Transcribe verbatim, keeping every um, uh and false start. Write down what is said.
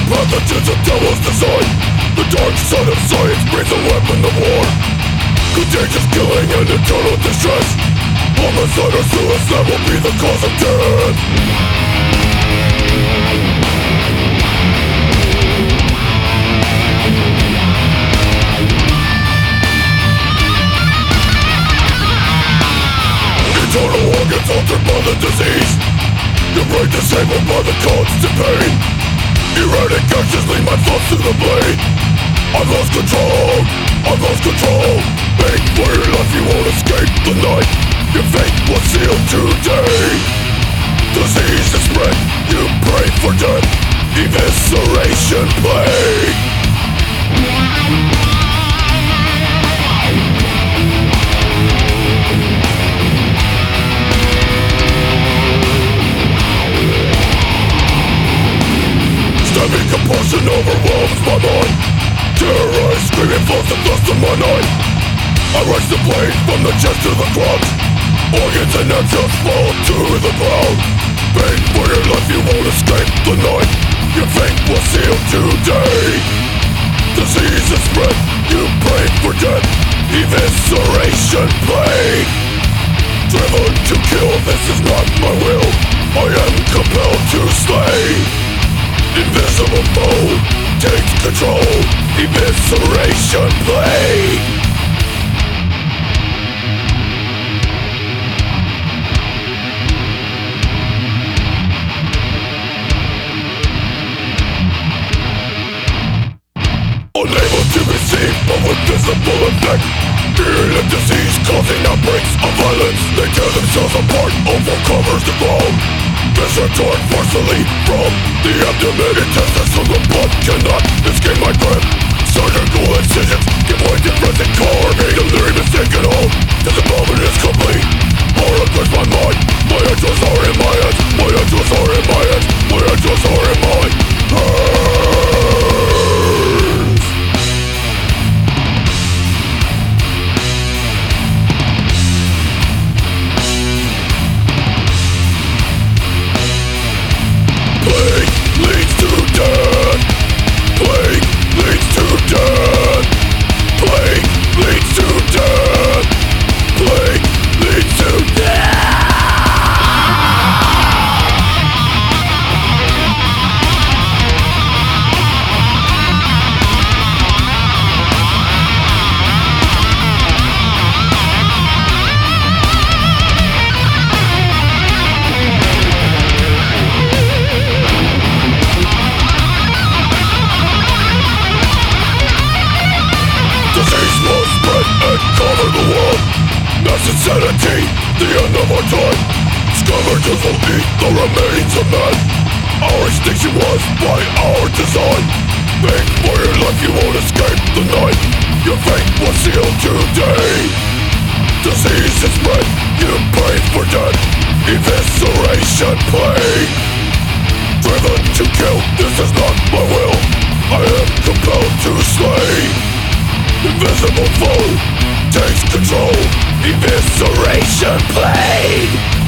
pathogens of devil's design. The dark side of science breathes a weapon of war. Contagious killing and eternal distress. Homicide or suicide will be the cause of death. Internal organs altered by the disease. Your brain disabled by the constant pain. Erratic actions lead my thoughts to the blade. I've lost control, I've lost control. Beg for your life, you won't escape the night. Your fate was sealed today. Disease is spread, you pray for death. Evisceration plague. Stabbing compulsion overwhelms my mind. Terrorized, screaming flows the dust in my night. I rush the blade from the chest to the crotch. Organs and entrails fall to the ground. Beg for your life, you won't escape the night. Your fate was sealed today. Disease is spread, you pray for death. Evisceration plague. Driven to kill, this is not my will. I am compelled to slay. Invisible foe takes control. Evisceration plague. Unable to be seen, but with visible effect. Fearing a disease causing outbreaks of violence. They tear themselves apart, overcovers the ground. Viscera torn forcefully from the abdomen. Intestines from the blood cannot escape my grip. Surgical incisions give way to present carving. Delirium is taken hold, till the moment is complete. Horror grips my mind. My angels are in my hands. My angels are in my hands. My angels are in my hands. Plague leads to death. Plague leads to death. Plague leads to death. Plague leads to death. Disease will spread and cover the world. Mass insanity, the end of our time. Scavengers will eat the remains of man. Our extinction was by our design. Beg for your life, you won't escape the night. Your fate was sealed today. Disease is spread, you pray for death. Evisceration plague. Driven to kill, this is not my will. I am compelled to slay. Invisible foe takes control. Evisceration plague.